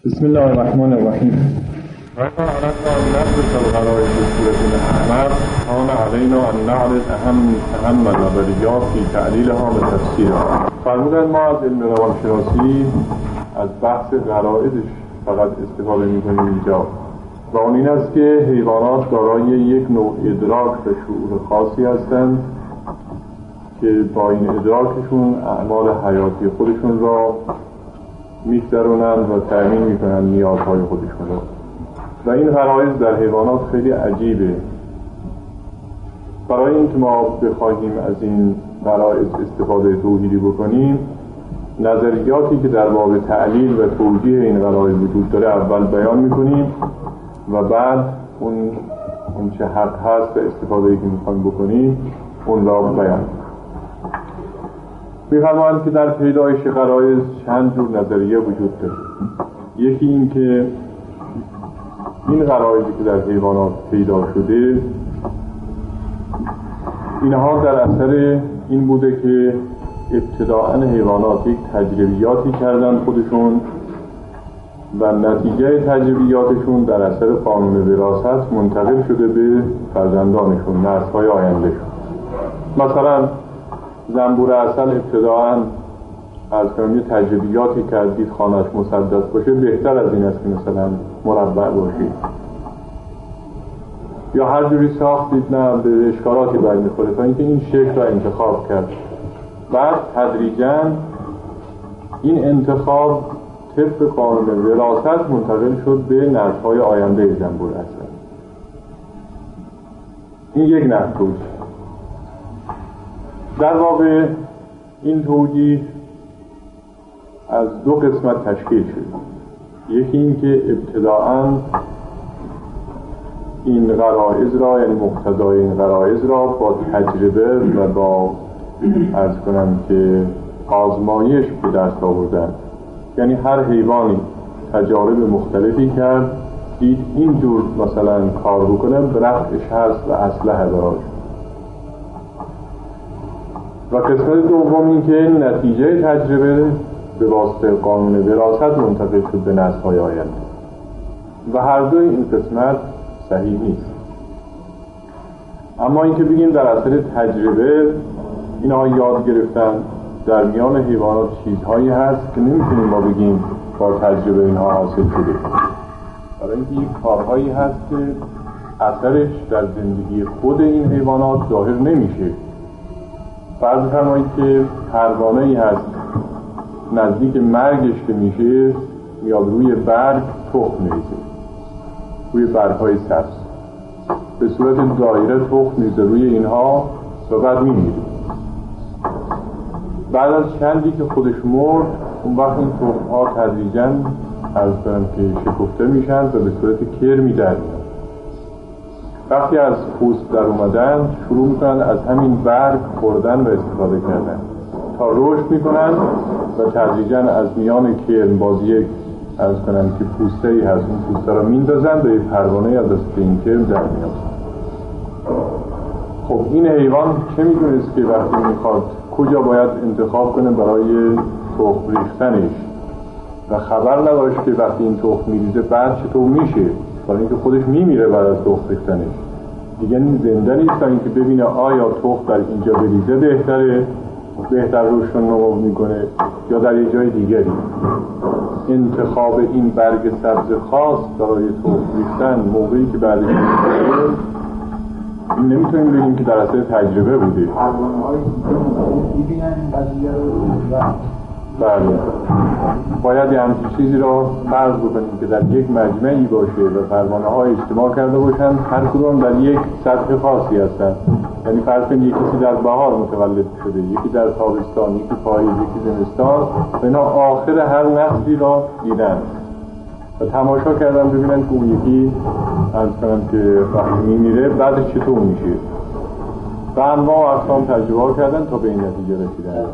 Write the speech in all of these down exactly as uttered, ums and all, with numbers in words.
بسم الله الرحمن الرحیم. رفع عرضنا أن ندرس الغرائز بصورة أحمر كان علينا أن نعرض أهم أهم النظريات في تعلیلها و تفسیرها. فرمودن ما از علم روانشناسی از بحث غرائزش فقط استفاده می‌کنیم اینجا و اون این است که حیوانات دارای یک نوع ادراک و شعور خاصی هستند که با این ادراکشون اعمال حیاتی خودشون را می‌گذرونند و تأمین می‌کنند نیازهای خودشون را. و این غرایز در حیوانات خیلی عجیبه. برای اینکه ما بخواهیم از این غرایز استفاده توحیدی بکنیم، نظریاتی که در باب تعلیل و توجیه این غرایز وجود داره اول بیان می‌کنیم و بعد اون اون چه حق هست و استفاده‌ای که می‌خوایم بکنیم اون را بیان می‌فرمایند که در پیدایش غرایز چند جور نظریه وجود داره. یکی این که این غرایزی که در حیوانات پیدا شده اینها در اثر این بوده که ابتداءً حیوانات یک تجربیاتی کردن خودشون و نتیجه تجربیاتشون در اثر قانون وراثت منتقل شده به فرزندانشون، نسل‌های آیندهشون. مثلا زنبور عسل ابتداءً از کنم یه تجربیاتی کردید خانه‌اش مسدس باشه بهتر از این است که مثلا مربع باشید یا هر جوری ساختید نه به اشکالاتی برمیخوره تا اینکه این شکل را انتخاب کرد. بعد تدریجاً این انتخاب طبق قانون وراثت منتقل شد به نسل‌های آینده زنبور عسل. این یک نحو توجیه. در واقع این توجیه از دو قسمت تشکیل شد. یکی این که ابتداءً این غرایز را یعنی مقتضای این غرایز را با تجربه و با عرض کنم که آزمایش به دست آوردن، یعنی هر حیوانی تجارب مختلفی کرد دید اینجور مثلا کار بکنه برفتش هست و اسلحه براش. و قسمت دوم این که نتیجه تجربه به واسطه قانون وراثت منتقل شد به نسل‌های آینده و هر دوی این قسمت صحیح نیست. اما اینکه بگیم در اثر تجربه اینها یاد گرفتن، در میان حیوانات چیزهایی هست که نمیتونیم ما بگیم با تجربه اینها حاصل شده، برای اینکه یک کارهایی هست که اثرش در زندگی خود این حیوانات ظاهر نمیشه. فرض فرمایید که پروانه‌ای هست نزدیک مرگش که میشه میاد روی برگ تخم میریزه، روی برگ‌های سبز به صورت دایره تخم میریزه روی اینها و بعد میمیره. بعد از چندی که خودش مرد اون وقت این تخم‌ها تدریجاً از برم که شکفته میشن و به صورت کرمی در میاد. وقتی از پوست در اومدن شروع میکنن از همین برگ خوردن و استفاده کردن تا رشد میکنن و تدریجاً از میان کرم باز یک از کنن که پوسته ای هست اون پوسته را میندازن به پروانه از دست این کرم در میاد. خب این حیوان چه میدونست که وقتی میخواد کجا باید انتخاب کنه برای تخم ریختنش و خبر نداشت که وقتی این تخم میریزه بعد چطور میشه، برای اینکه خودش میمیره بعد از تخم ریختنش دیگه زنده نیست تا اینکه ببینه آیا تخم در اینجا بریزه بهتره بهتر رشد و نمو میکنه یا در یه جای دیگری. انتخاب این برگ سبز خاص برای تخم ریختن موقعی که بعدش میشه این نمیتونیم بگیم که در اثر تجربه بوده. بله باید یه همچین چیزی را فرض بکنیم که در یک مجمعی باشه و پروانه ها اجتماع کرده باشن، هر کدوم در یک سطح خاصی هستن. یعنی فرض کنید یک کسی در بهار متولد شده، یکی در تابستان، یکی پاییز، یکی زمستان و اینا آخر هر نسلی را دیدن و تماشا کردن ببینن که اون یکی از کنم که وقتی میمیره بعدش چطور میشه و انواع و اقسام تجربه کردن تا به این نتیجه رسیدن.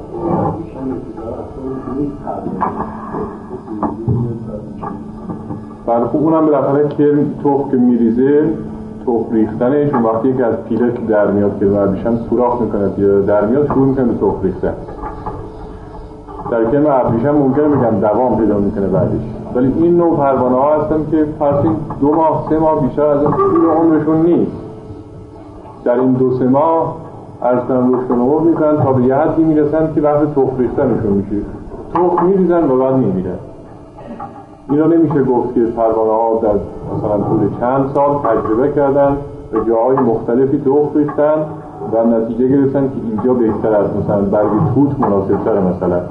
بله خوب اونم بالاخره که تخم که میریزه تخم ریختنش اون وقتی که از پیله که در میاد که وربیشن سوراخ میکنه یا در میاد شروع میکنه به تخم ریختن. در کلمه ابریشم ممکنه میگم دوام پیدا میکنه بعدش ولی این نوع پروانه ها هستن که فرض دو ماه سه ماه بیشتر از این طول عمرشون نیست. در این دو سه ماه عرض کنم رشد و نمو میکنن تا به یه حدی میرسن که وقت تخم ریختنشون میشه، تخم میریزن و بعد میمیرن. اینا نمیشه گفت که پروانه ها در مثلا طول چند سال تجربه کردن به جاهای مختلفی تخم ریختن و نتیجه گرفتن که اینجا بهتر از مثلا برگ توت مناسب تره مثلا.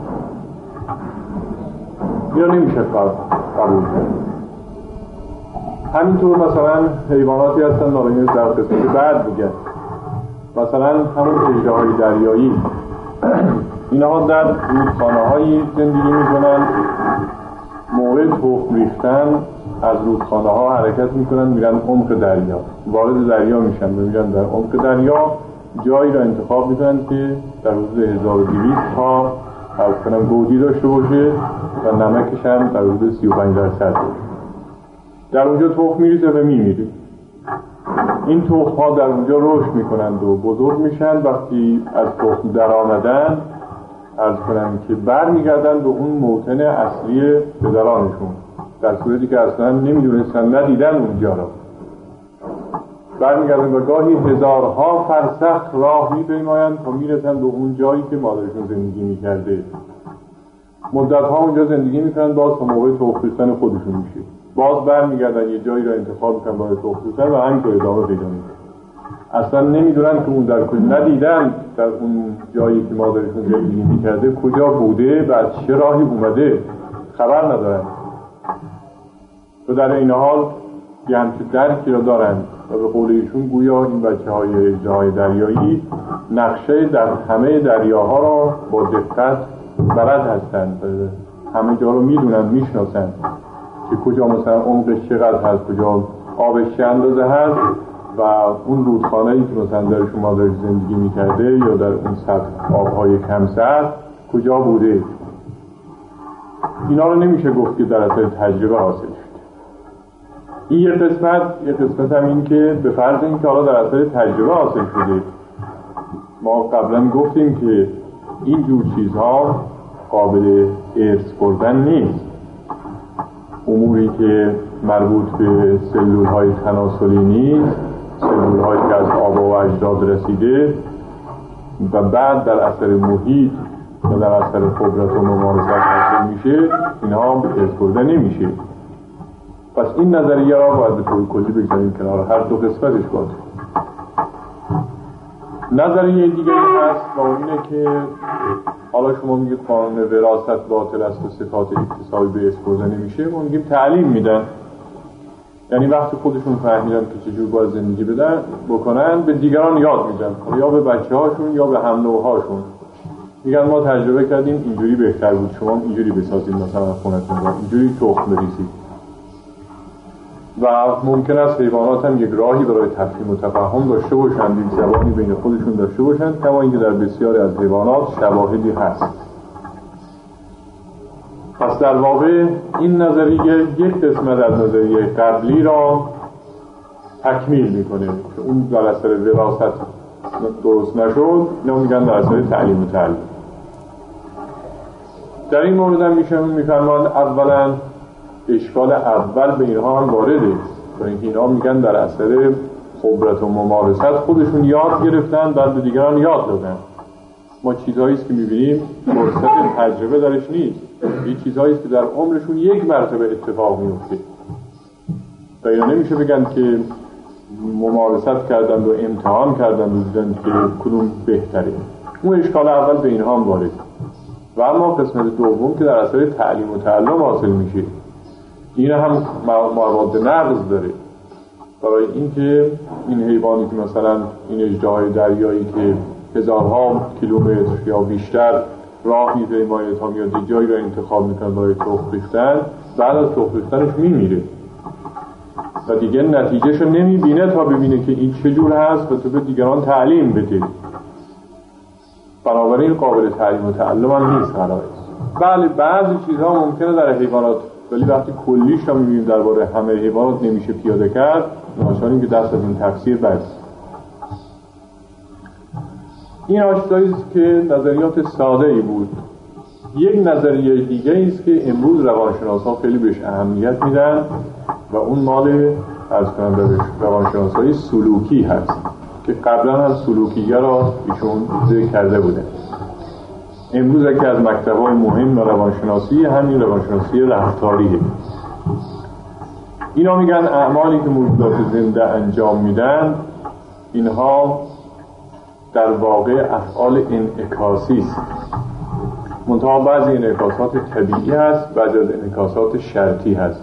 اینا نمیشه قبول کرد. همینطور مثلا حیواناتی هستن نارنجی در قسمت بعد میگن، مثلا همون اژدهای دریایی اینها در رودخانه هایی زندگی میکنن، موقع تخم ریختن از رودخانه ها حرکت میکنن میرن عمق دریا، وارد دریا میشن و میرن در عمق دریا جایی را انتخاب میکنن که در حدود هزار و دویست تا حرف کنم گودی داشته باشه و نمکش هم در حدود سی و پنج درصد باشه. در اونجا تخم میریزه و میمیره. این تخم ها در اونجا رشد میکنند و بزرگ میشن. وقتی از تخم در آمدن عرض کنم که بر میگردن به اون موطن اصلی پدرانشون، در صورتی که اصلا نمیدونستن، ندیدن اونجا را. بر میگردن و گاهی هزارها فرسخ راه میپیمایند تا میرسن به اون جایی که مادرشون زندگی میکرده. مدت ها اونجا زندگی میکنن، باز تا موقع تخم ریختن خودشون میشه، باز بر میگردن یه جایی را انتخاب میکنن برای تخم ریختن و همینطور ادامه پیدا میکنن. اصلا نمیدونن که اون در کجا، ندیدن در اون جایی که مادرشون زندگی میکرده کجا بوده و از چه راهی اومده، خبر ندارن. و در این حال یه همچه درکی را دارن و به قول ایشون گویا این بچه های اژدهای دریایی نقشه در همه دریاها را با دقت بلد هستند، همه جا رو میدونن، میشناسن که کجا مثلا عمقش چقدر هست، کجا آبش چه اندازه هست و اون رودخانه‌ای که مثلا درش مادرش زندگی میکرده یا در اون سطح آبهای کم سطح کجا بوده. اینا رو نمیشه گفت که در اثر تجربه حاصل شد. این یه قسمت، یه قسمت هم این که به فرض این که حالا در اثر تجربه حاصل شده. ما قبلا گفتیم که این جور چیزها قابل ارث بردن نیست. اموری که مربوط به سلول های تناسلی نیست، سلول هایی که از آبا و اجداد رسیده و بعد در اثر محیط و در اثر خبرت و ممارست حاصل میشه، اینها ارث برده نمیشه. پس این نظریه را باید به طور کلی بگذاریم کنار، هر دو قسمتش باشه. نظریه دیگه هست و اینه که حالا شما میگید قانون وراثت باطل است و صفات اکتسابی به ارث برده نمیشه، ما میگیم تعلیم میدن. یعنی وقتی خودشون فهمیدن که چجور باید زندگی بدن بکنن به دیگران یاد میدن، یا به بچه هاشون یا به هم نوع‌هاشون. میگن ما تجربه کردیم اینجوری بهتر بود، شما اینجوری بسازید مثلا خونتون رو، اینجوری تخم بریزید. و ممکن است حیوانات هم یک راهی برای تفهیم و تفاهم داشته باشند، یک زبانی بین خودشون داشته باشند، کما اینکه در بسیاری از حیوانات شواهدی هست. پس در واقع این نظریه یک قسمت از نظریه قبلی را تکمیل میکنه که اون در اثر وراثت درست نشد، اینا میگن در اثر تعلیم و تعلیم. در این مورد هم میشه میفهمند اولا اشکال اول به اینها هم وارده، برای اینکه اینها میگن در اثر خبرت و ممارست خودشون یاد گرفتن، بعد به دیگران یاد دادن. ما چیزهایی است که میبینیم فرصت تجربه درش نیست، این چیزهایی است که در عمرشون یک مرتبه اتفاق میفته و اینا نمیشه بگن که ممارست کردند و امتحان کردند و دیدن که کدوم بهتره. اون اشکال اول به اینها هم وارد. و اما قسمت دوم که در اثر تعلیم و تعلم حاصل میشه، این هم مواد نقض داره. برای اینکه این حیوانی که مثلا این اژدهای دریایی که هزارها کیلومتر یا بیشتر راه میپیماید تا میاد جایی را انتخاب میکنه برای تخم ریختن، بعد از تخم ریختنش میمیره و دیگه نتیجهشو نمیبینه تا ببینه که این چجور هست و تو به دیگران تعلیم بده. بنابراین قابل تعلیم و تعلم هم نیست قرار است. بله بعضی چیزها ممکنه در حیوانات، ولی وقتی کلیش رو میبینیم درباره همه حیوانات نمیشه پیاده کرد، ناشانیم که دست از این تفسیر بس. این آشتایی است که نظریات ساده ای بود یک نظریه دیگه است که امروز روانشناسا خیلی بهش اهمیت میدن و اون مال از کنم بهش روانشناسای سلوکی هست که قبلا هم سلوکیه را ایشون ذکر کرده بوده. امروز یکی از مکتب‌های مهم روانشناسی همین روانشناسی رفتاریه. اینا میگن اعمالی که موجودات زنده انجام میدن اینها در واقع افعال انعکاسی است. منتها بعضی انعکاسات طبیعی هست، بعضی از انعکاسات شرطی هست.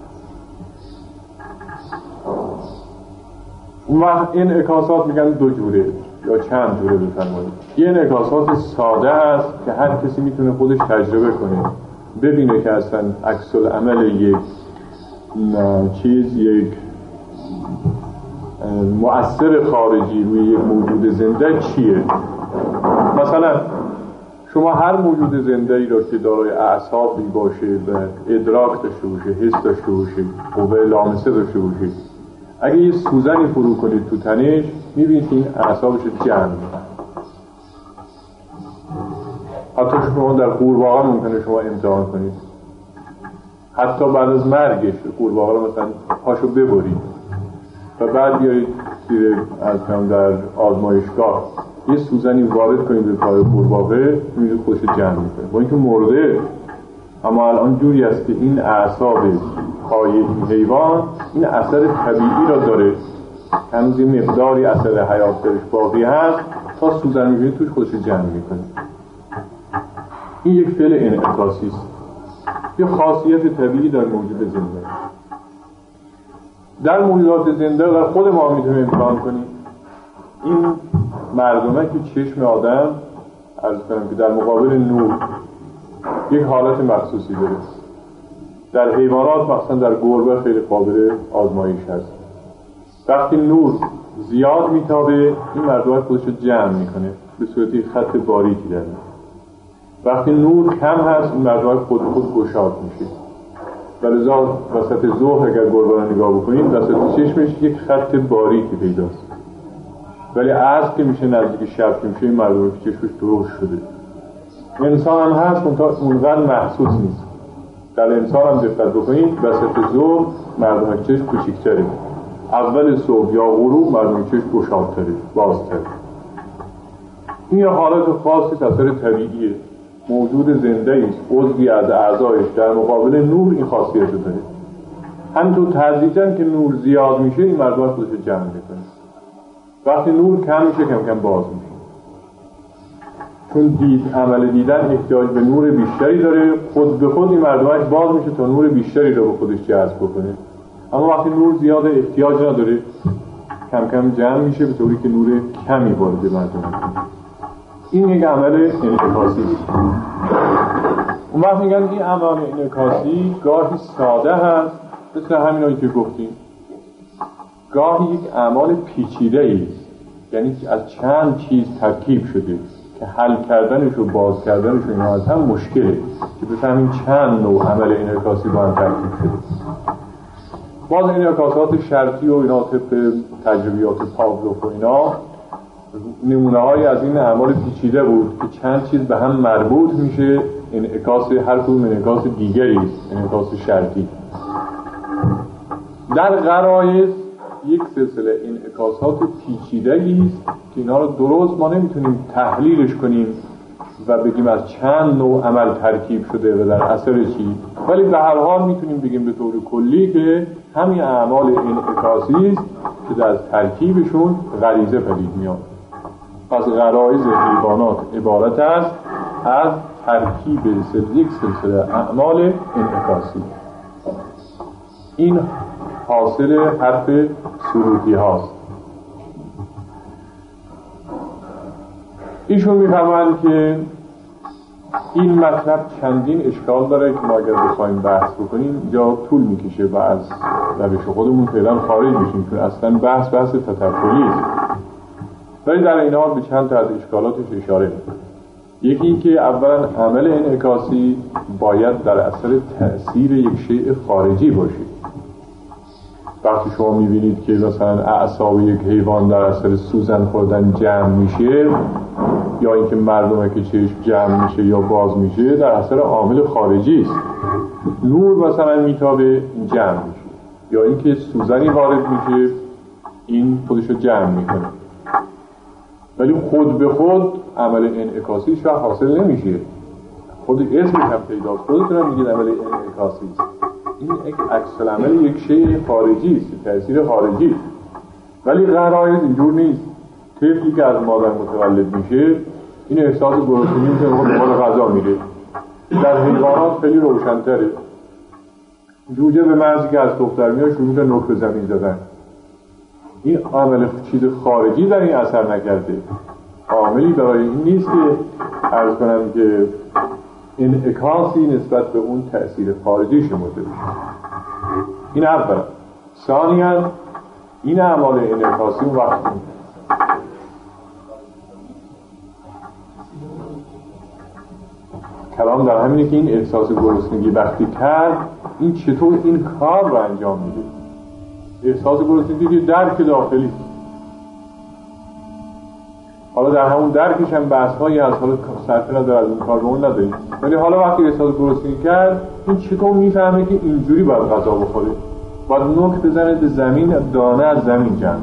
اون وقت انعکاسات میگن دو جوره یا چند جوره بفرمایید. یه انعکاسات ساده است که هر کسی میتونه خودش تجربه کنه، ببینه که اصلا عکس العمل یک چیز، یک مؤثر خارجی روی یک موجود زنده چیه. مثلا شما هر موجود زنده ای را که دارای اعصابی باشه و ادراک داشته باشه، حس داشته باشه، قوه لامسه داشته باشه، اگه یه سوزنی فرو کنید تو تنش میبینید که این اعصابش جمع میکنه. حتی شما در قورباغه ممکنه شما امتحان کنید، حتی بعد از مرگش قورباغه رو مثلا پاشو ببرید و بعد بیارید از هم در آزمایشگاه یه سوزنی وارد کنید به پای قورباغه، میبینید خودش جمع میکنه با اینکه مرده، اما الان جوری است که این اعصاب پای این حیوان این اثر طبیعی را داره، هنوز یه مقداری اثر حیات درش باقی هست، تا سوزن میبینید توش خودش جمع میکنه. این یک فعل انعکاسی است، یه خاصیت طبیعی در موجود زنده. در موجودات زنده در خود ما میتونیم امتحان کنیم. این مردمه که چشم آدم عرض کنم که در مقابل نور یک حالت مخصوصی داره. در حیوانات مثلا در گربه خیلی قابل آزمایش هست. وقتی نور زیاد میتابه این مردمه خودش رو جمع میکنه به صورتی خط باریکی داره. وقتی نور کم هست این مردمه خود خود گشاد میشه. ولذا وسط ظهر اگر گربه رو نگاه بکنید وسط چشمش یک خط باریکی پیداست، ولی عصر که میشه نزدیک شب که میشه این مردمه که چشمش درشت شده. انسان هم هست اونقدر محسوس نیست. در انسان هم دقت بکنید وسط ظهر مردمه چشم کوچیک‌تره، اول صبح یا غروب مردمه چشم گشادتره، بازتره. این یه حالت خاصی اثر طبیعیه، موجود زنده است، عضوی از اعضایش در مقابل نور این خاصیت رو داره. همینطور تدریجاً که نور زیاد میشه این مردم خودش رو جمع میکنه. وقتی نور کم میشه کم کم باز میشه، چون دید عمل دیدن احتیاج به نور بیشتری داره، خود به خود این مردمش باز میشه تا نور بیشتری رو به خودش جذب بکنه. اما وقتی نور زیاد احتیاج نداره کم کم جمع میشه به طوری که نور کمی وارد مردم میشه. این یک عمل انعکاسی است. اون وقت میگن این عمل انعکاسی گاهی ساده هست مثل همینایی که گفتیم، گاهی یک عمل پیچیده است، یعنی از چند چیز ترکیب شده که حل کردنش و باز کردنش و اینا از هم مشکله که بفهمیم چند نوع عمل انعکاسی با هم ترکیب شده. باز انعکاسات شرطی و اینا طبق تجربیات پاولوف و اینا نمونه های از این اعمال پیچیده بود که چند چیز به هم مربوط میشه، انعکاس هر کدوم انعکاس دیگری است، انعکاس شرطی. در غرایز یک سلسله انعکاسات پیچیده‌ای است که اینا رو درست ما نمیتونیم تحلیلش کنیم و بگیم از چند نوع عمل ترکیب شده و در اثر چی، ولی به هر حال میتونیم بگیم به طور کلی که همین اعمال انعکاسی است که در ترکیبشون غریزه پدید میاد. پس غرایز حیوانات عبارت است از ترکیب یک سلسله اعمال انعکاسی. این حاصل حرف سلوکی هاست. ایشون میفهمند که این مطلب چندین اشکال داره که ما اگر بخوایم بحث بکنیم اینجا طول میکشه و از روش خودمون فعلا خارج میشیم، چون اصلا بحث بحث تطفلی است. ولی در این حال به چند تا از اشکالاتش اشاره میکنه. یکی این که اولا عمل انعکاسی باید در اثر تأثیر یک شیء خارجی باشه وقتی شما میبینید که مثلا اعصاب یک حیوان در اثر سوزن خوردن جمع میشه، یا اینکه مردمه که چشم جمع میشه یا باز میشه، در اثر عامل خارجی است. نور مثلا میتابه جمع میشه، یا اینکه سوزنی وارد میشه این خودشو جمع میکنه، ولی خود به خود عمل انعکاسیش را حاصل نمیشه. خود اسمش هم پیداست، خودتون میگید عمل انعکاسی است. این عکس العمل یک شیء خارجی است، تأثیر خارجی. ولی غرایز اینجور نیست. طفلی که از مادر متولد میشه این احساس گرسنگی میشه، خود دنبال غذا میره. در حیوانات خیلی روشن‌تره. جوجه به محضی که از دختر میاد شروع به نوک به زمین زدن. این عامل چیز خارجی در این اثر نکرده، عاملی برای این نیست که عرض کنم که انعکاسی نسبت به اون تأثیر خارجی شمرده بشه. این اولا. ثانیاً این اعمال انعکاسی اون وقت کلام در همینه که این احساس گرسنگی وقتی کرد، این چطور این کار رو انجام میده. احساس گرسنگی که درک داخلی، حالا در همون درکش هم بحث‌هایی از حالا صرفی نداره، از اون کار رو نداریم، ولی حالا وقتی احساس گرسنگی کرد این چطور میفهمه که اینجوری باید غذا بخوره، باید نوک بزنه به زمین، دانه از زمین جمع.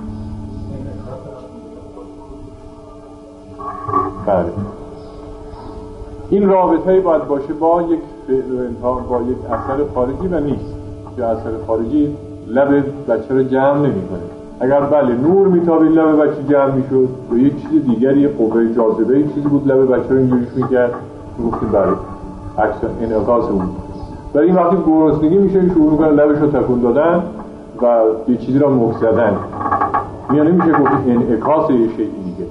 بله این رابطه‌ای باید باشه با یک با یک اثر خارجی و نیست که اثر خارجی لب بچه رو جمع نمی‌کنه. اگر بله نور میتابید لب بچه جمع میشد، و یک چیز دیگری قوه جاذبه یک چیزی بود لب بچه رو اینجوریش میکرد، گفتیم بله عکس انعکاس بود. ولی این وقتی گرسنگی میشه شروع میکنه لبش رو تکون دادن و یه چیزی را مخ زدن، میانه میشه گفت انعکاس یه شیء دیگه.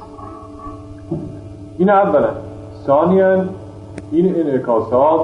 این اولا. ثانیاً این انعکاسات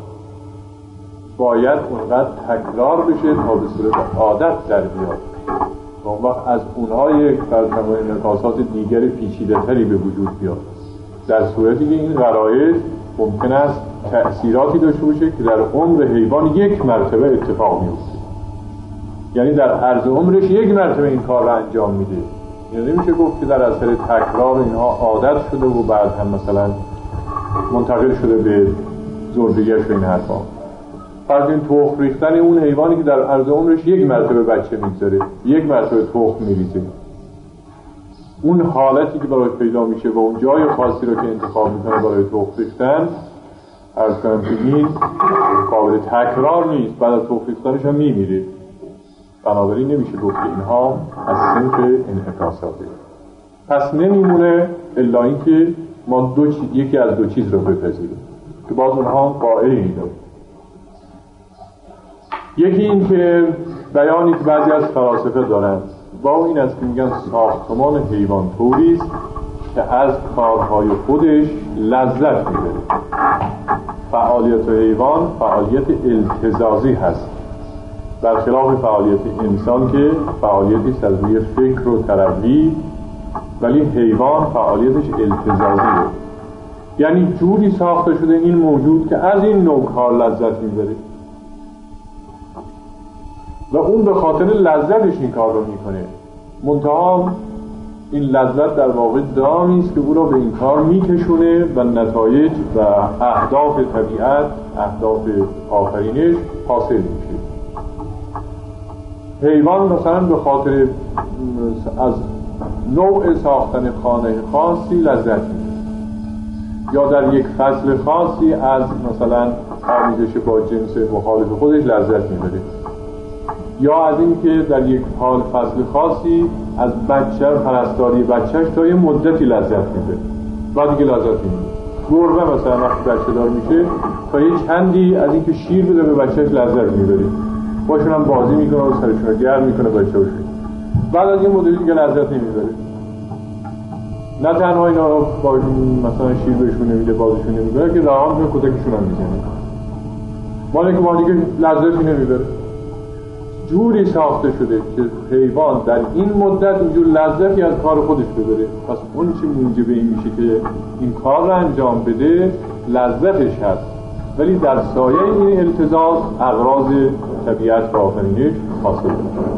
باید اونقدر تکرار بشه تا به صورت عادت در بیاد، اون وقت از اونها یک فرزنگاه انعکاسات دیگر پیچیده تری به وجود بیاد، در صورتی که این غرایز ممکن است تأثیراتی داشته باشه که در عمر حیوان یک مرتبه اتفاق میفته، یعنی در عرض عمرش یک مرتبه این کار را انجام میده. یعنی نمیشه گفت که در اثر تکرار اینها عادت شده و بعد هم مثلا منتقل شده به زردگیش و این حرفا. فرض این تخم ریختن اون حیوانی که در عرض عمرش یک مرتبه بچه میگذاره، یک مرتبه تخم میریزه، اون حالتی که برای پیدا میشه و اون جای خاصی رو که انتخاب میکنه برای تخم ریختن، عرض کنم که این قابل تکرار نیست، بعد از تخم ریختنش هم میمیره. بنابراین نمیشه گفت که اینها از صنف انعکاساته. پس نمیمونه الا اینکه ما دو چیز، یکی از دو چیز رو بپذیریم که باز اونها قائلی داره. یکی این که بیانی که بعضی از فلاسفه دارند با این است که میگن ساختمان حیوان طوری است که از کارهای خودش لذت میبره. فعالیت حیوان فعالیت التزازی هست، در خلاف فعالیت انسان که فعالیتی است از روی فکر و تروی، ولی حیوان فعالیتش التزازیه، یعنی جوری ساخته شده این موجود که از این نوع کار لذت میبره و اون به خاطر لذتش این کار رو میکنه. منتها این لذت در واقع دامی است که او را به این کار میکشونه و نتایج و اهداف طبیعت، اهداف آفرینش حاصل میشه. حیوان مثلا به خاطر از نوع ساختن خانه خاصی لذت میبره، یا در یک فصل خاصی از مثلا آمیزش با جنس مخالف خودش لذت میبره، یا از این که در یک حال فصل خاصی از بچه پرستاری بچهش تا یه مدتی لذت میبره، بعد دیگه لذت نمیبره. گربه مثلا وقتی بچه دار میشه تا یه چندی از این که شیر بده به بچهش لذت میبره، باشون هم بازی میکنه و سرشون رو گرم میکنه بچه‌هاش، بعد از یه مدتی دیگه لذت نمیبره. نه تنها اینا با مثلا شیر بهشون نمیده، بازیشون نمیبره، که راه هم کتکشون هم میزنه، مالی که ما دیگه لذتی نمیبره. جوری ساخته شده که حیوان در این مدت اینجور لذتی از کار خودش ببره، پس اون چی موجب این میشه که این کار رو انجام بده لذتش هست، ولی در سایه این التزاز اغراض طبیعت و آفرینش حاصل کنه.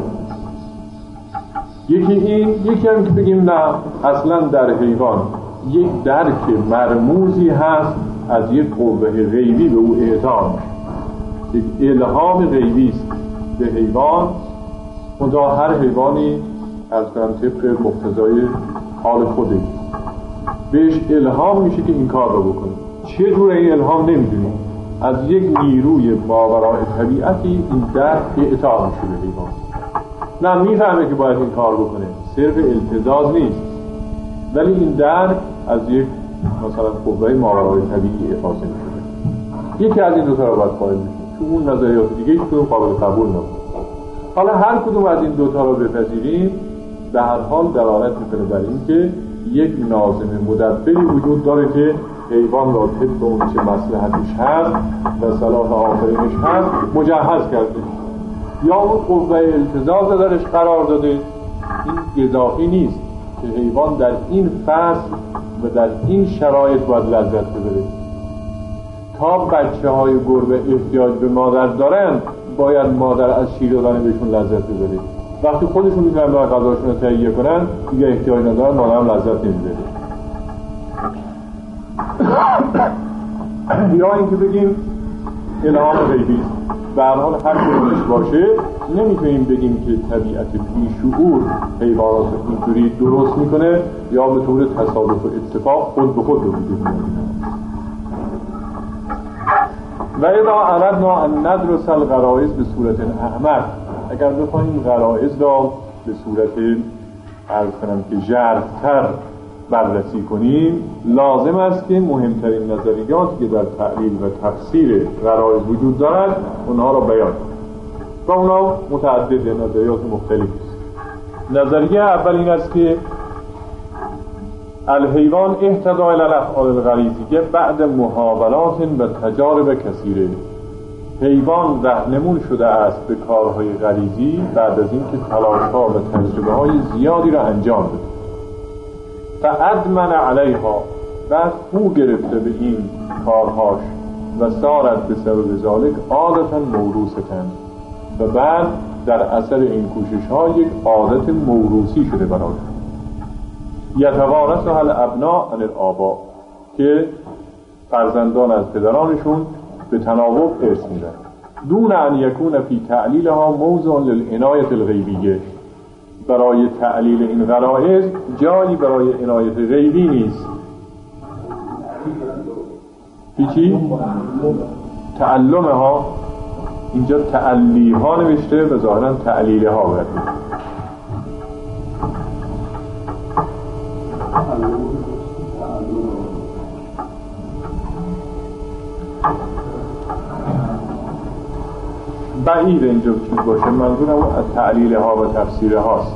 یکی این، یکی هم که بگیم نه اصلا در حیوان یک درک مرموزی هست از یک قوه غیبی به او اعطا، یک الهام غیبی است به حیوان. منتها هر حیوانی از کنم طبق مقتضای حال خودش بهش الهام میشه که این کار رو بکنه. چه جور این الهام نمیدونیم، از یک نیروی ماورای طبیعتی این درک اعطا میشه به حیوان. نه میفهمه که باید این کار بکنه، صرف التزاز نیست، ولی این درک از یک مثلا قوه ماورای طبیعی افاظه میشه. یکی از این دو تا رو باید قائل بشیم، تو اون نظریات دیگه هیچ کدوم قابل قبول نیست. حالا هر کدوم از این دو تا رو بپذیریم به هر حال دلالت میکنه بر این که یک ناظم مدبری وجود داره که حیوان را طبق اون چه مصلحتش هست و صلاح آفرینش هست مجهز کرده، یا اون قوه التزاز درش قرار داده. این اضافی نیست که حیوان در این فصل و در این شرایط باید لذت ببره. تا بچه های گربه احتیاج به مادر دارن باید مادر از شیر دادن بهشون لذت ببره. وقتی خودشون میتونن برای غذاشون رو تهیه کنن دیگه احتیاج ندارن، مادر هم لذت نمیبره. یا اینکه بگیم الهام غیبی به هر حال هر کدومش باشه نمیتونیم بگیم که طبیعت بیشعور حیوانات اینطوری درست میکنه یا به طور تصادف و اتفاق خود به خود رو میگیم. و اذا اردنا ان ندرس الغرائز به صورت احمر، اگر بخوایم غرائز را به صورت عرض کنم که ژرف‌تر بررسی کنیم، لازم است که مهمترین نظریاتی که در تعلیل و تفسیر غرائز وجود دارد اونها را بیان کنیم و اونها متعدد نظریات مختلفی است. نظریه اول این است که الحیوان اهتدى الى الافعال الغریزیه بعد محاولات و تجارب کثیره. حیوان رهنمون شده است به کارهای غریزی بعد از اینکه تلاش‌ها و تجربه‌های زیادی را انجام داده. فادمن علیها، بعد خو گرفته به این کارهاش و سارت به سبب ذالک عادتا موروثتن، و بعد در اثر این کوشش‌ها یک عادت موروثی شده برای یتوارثها الابناء عن الآباء، که فرزندان از پدرانشون به تناوب ارث میدن. دون ان یکون فی تعلیلها موضع للعنایة الغیبیه، برای تعلیل این غرائز جایی برای عنایت غیبی نیست. فی چی؟ تعلمها، اینجا تعلیها نوشته و ظاهرا تعلیلها باید بعید اینجا چیز باشه، منظورم از تعلیل ها و تفسیر هاست.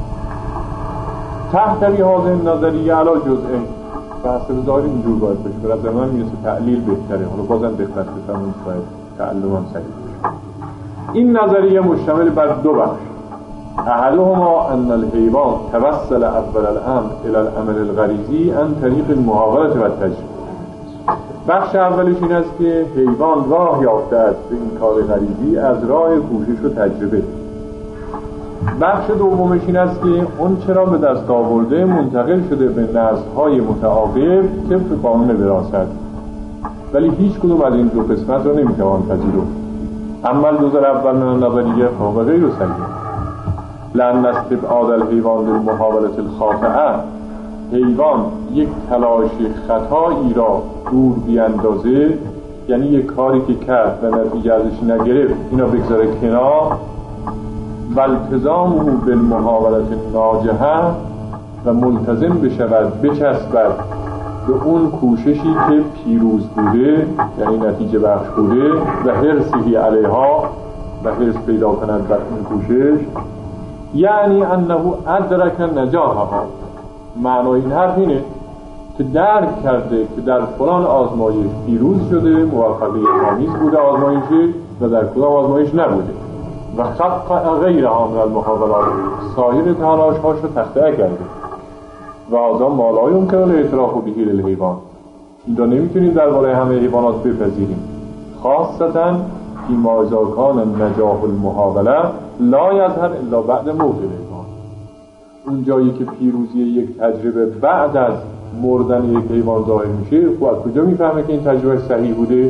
تحت هذه نظریه علا جزئه، بحث بزاری اینجور باید بشه، برای از من میرسه تعلیل بهتره. حالا بازم دقت بفرمایید باید تعلم هم سریع بشه. این نظریه مشتمل بر دو بخش. احدهما ان الحیوان توسل اول الامر الى العمل الغریزی عن طریق المحاولة و التجربه. بخش اولش این است که حیوان راه یافته است به این کار غریزی از راه کوشش و تجربه. بخش دومش این است که اون چرا به دست آورده منتقل شده به نسل‌های متعاقب طبق قانون وراثت، ولی هیچ کدوم از این دو قسمت رو نمیتوان پذیرفت. اما الجزء اول من النظریه فهو غیر صحیح، لأن استبعاد الحیوان للمحاولة الخاطئه، حیوان یک تلاش خطایی را دور بیاندازه، یعنی یک کاری که کرد و نتیجه ازش نگرفت اینا بگذاره کنار، و التزامه بالمحاولة الناجحه، و ملتزم بشود بچسبد به اون کوششی که پیروز بوده یعنی نتیجه بخش بوده و حرصی علیها و حرص پیدا کند بر این کوشش، یعنی انه ادرک نجاحها. معنای این حرف اینه که درک کرده که در فلان آزمایش پیروز شده، موفقیت آمیز بوده آزمایشی، و در کدام آزمایش نبوده، و خط غیر من المحاولات، سایر تلاش هاش رو تخطئه کرده. و آزا مالایون که الاعتراف به الحیوان، این را نمیتونیم درباره همه حیوانات بپذیریم، خاصتا فیما اذا کان نجاح المحاوله لا یظهر الا بعد موت الحیوان. اون جایی که پیروزی یک تجربه بعد از مردن یک حیوان ظاهر میشه، خب از کجا میفهمه که این تجربه صحیح بوده؟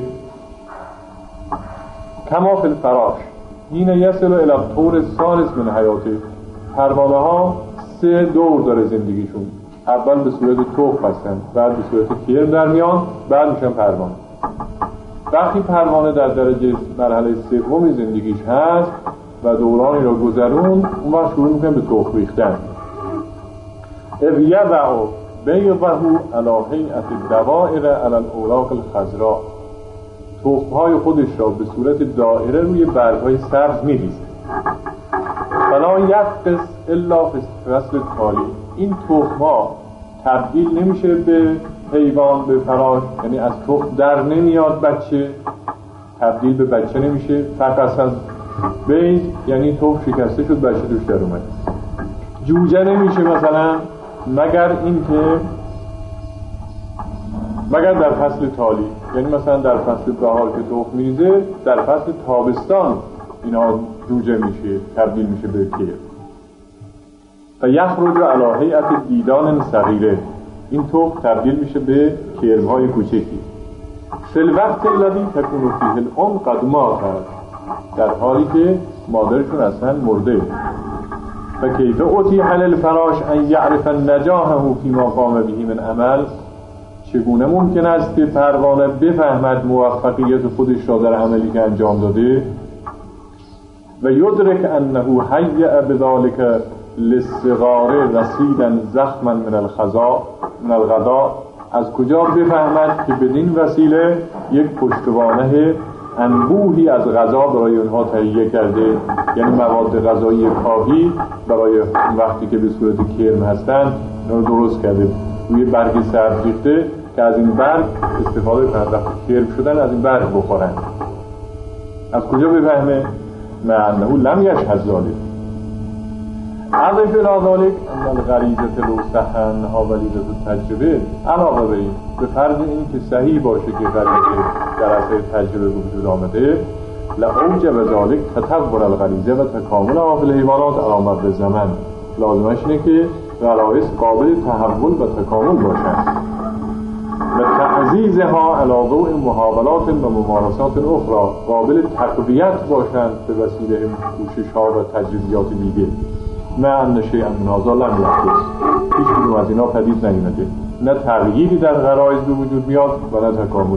کما فی الفراش حین یصل الی الطور الثالث من حیاته. پروانه ها سه دور داره زندگیشون، اول به صورت تخم هستن، بعد به صورت کرم در میان، بعد میشن پروانه. وقتی پروانه در درجه مرحله سوم زندگیش هست و دورانی را گذرون، اون وقت شروع میکنه به تخم ریختن. اذ یضع بیضه علی هیئة الدوائر علی الاوراق الخضراء. تخم‌های خودش را به صورت دایره روی برگ‌های سبز می‌ریزه. فلا یفقس الا فی الفصل التالی. این تخم‌ها تبدیل نمیشه به حیوان، به فراش، یعنی از تخم در نمیاد بچه، تبدیل به بچه نمیشه. فقط از بیض یعنی تخم شکسته شد، بچه توش در اومد. جوجه نمیشه مثلا مگر اینکه مگر در فصل تالی، یعنی مثلا در فصل بهار که تخم میریزه، در فصل تابستان اینا جوجه میشه، تبدیل میشه به کیر. و یخرج علی هیئة دیدان صغیره. این تخم تبدیل میشه به کرم‌های کوچکی. فی الوقت الذی تکون فیه الام قد مات، در حالی که مادرشون اصلا مرده. و کیف اتیح للفراش ان یعرف نجاحه فیما قام به من عمل. چگونه ممکن است که پروانه بفهمد موفقیت خودش را در عملی که انجام داده؟ و یدرک انه هیأ بذلک للصغار رصیدا زخما من الخضاء من الغذاء. از کجا بفهمد که بدین وسیله یک پشتوانه انبوهی از غذا برای اونها تهیه کرده، یعنی مواد غذایی کافی برای وقتی که به صورت کرم هستن اون درست کرده، روی برگ سبز ریخته که از این برگ استفاده کنند، وقتی کرم شدن از این برگ بخورن. از کجا بفهمه؟ مع انه لم یشهد ذلک. اضف الی ذلک ان الغریزه لو صح انها ولیده التجربه. علاوه بر این، به فرض این که صحیح باشه که غریزه در اثر تجربه وجود آمده، لأوجب ذلک تطور الغریزه و تکاملها فی الحیوانات علی مر الزمن. لازمش اینه که غرایز قابل تحول و تکامل باشند و تعزیزها علی ضوء محاولات و ممارسات اخرى، قابل تقویت باشند به وسیله کوشش‌ها و تجربیات دیگه. نه ان شیئا من هذا لم یحدث. هیچ کدوم از اینا پدید نیامده، نه تغییری در غرایز به وجود میاد و نه تکاملی.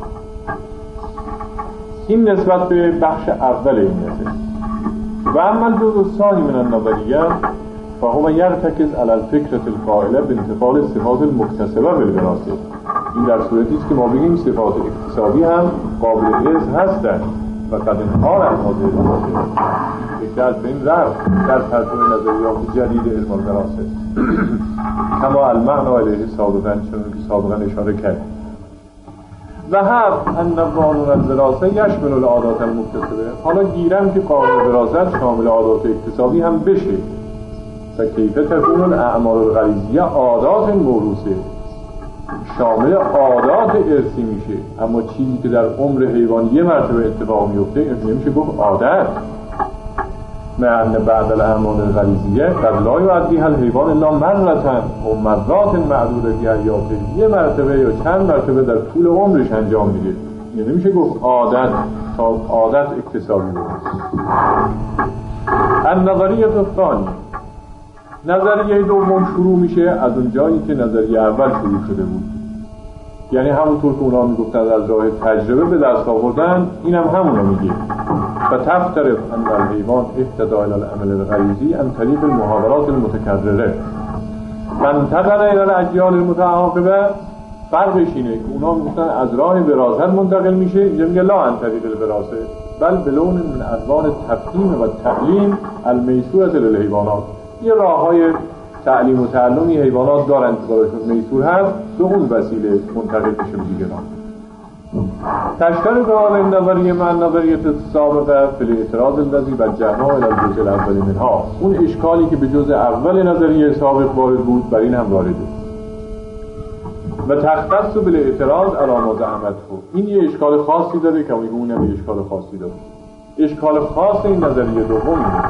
این نسبت به بخش اول این نظر. و اما الجزء الثانی من النظریه فهو یرتکز علی الفکرة القائله بانتقال صفات المکتسبه بالوراثه. این در صورتی است که ما بگیم صفات اکتسابی هم قابل حفظ هستند و قد انحار از حاضر الوراثه. یک از بین رفت در پرتو نظریات جدید علم الوراثه. کما المعنا علیه سابقا، چون که سابقا اشاره کرد. و هم ان قانون الوراثه یشمل العادات المکتسبه. حالا گیرم که قانون وراثت شامل عادات اکتسابی هم بشه. و کیف تکون الاعمال الغریزیه عادات موروثه، شامل عادات ارثی میشه. اما چیزی که در عمر حیوان یه مرتبه اتفاق میفته نمیشه گفت عادت. معنی بعد الاعمال الغریزیه قد لا یؤدیها الحیوان الا مرة و مرات معدوده فی حیاته. یه مرتبه یا چند مرتبه در طول عمرش انجام میده. یعنی نمیشه گفت عادت تا عادت اکتسابی بود. النظریه الثانی، نظریه دوم شروع میشه از اون جایی که نظریه اول شروع شده بود. یعنی همونطور که اونا میگفتن از راه تجربه به دست آوردن، اینم هم همونو میگه. و تفترض ان الحیوان اهتدى الى العمل الغریزی عن طریق المحاولات المتکرره و انتقل الى الاجیال المتعاقبه. فرقش اینه که اونا میگفتن از راه وراثت منتقل میشه، اینجا میگه لا عن طریق الوراثه بل بلون من ادوار تفهیم و تعلیم المیسورة للحیوانات. یه راههای تعلیم و تعلمی حیوانات دارن که برایشون میسور هست، به اون وسیله منتقل میشه به دیگران. تشترک هذه النظریه مع النظریه السابقه فی الاعتراض الذی وجهناه الی الجزء الاول منها. اون اشکالی که به جزء اول نظریه سابق وارد بود بر این هم وارده. و تختص بالاعتراض علی ما زعمته. این یه اشکال خاصی داره که اون یه اشکال خاصی داره. اشکال خاص این نظریه دومیه.